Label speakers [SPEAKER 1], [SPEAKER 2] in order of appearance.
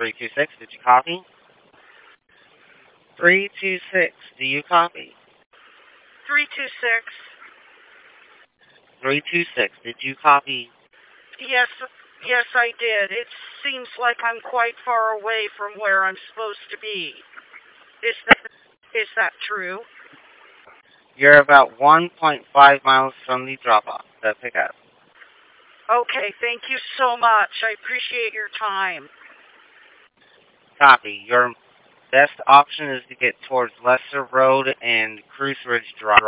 [SPEAKER 1] 326, did you copy? 326, do you copy?
[SPEAKER 2] 326.
[SPEAKER 1] 326, did you copy?
[SPEAKER 2] Yes, I did. It seems like I'm quite far away from where I'm supposed to be. Is that true?
[SPEAKER 1] You're about 1.5 miles from the drop-off, the pickup.
[SPEAKER 2] Okay, thank you so much. I appreciate your time.
[SPEAKER 1] Copy. Your best option is to get towards Lester Road and Cruise Ridge Drive.